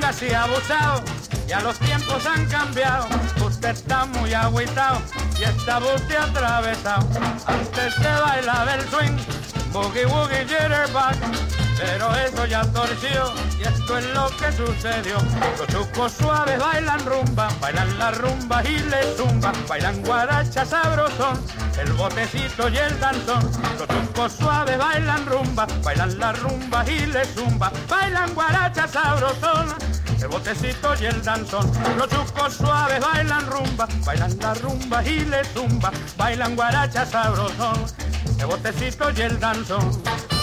anda así abusado, ya los tiempos han cambiado. Usted está muy agüitado y está usted atravesado. Antes se bailaba el swing, boogie woogie jitterbug, pero eso ya torció y esto es lo que sucedió. Los chucos suaves bailan rumba, bailan la rumba y le zumba, bailan guaracha sabrosón, el botecito y el danzón. Los chucos suaves bailan rumba, bailan la rumba y le zumba, bailan guaracha sabrosón, el botecito y el danzón. Los chucos suaves bailan rumba, bailan la rumba y le zumba, bailan guaracha sabrosón, el botecito y el danzón.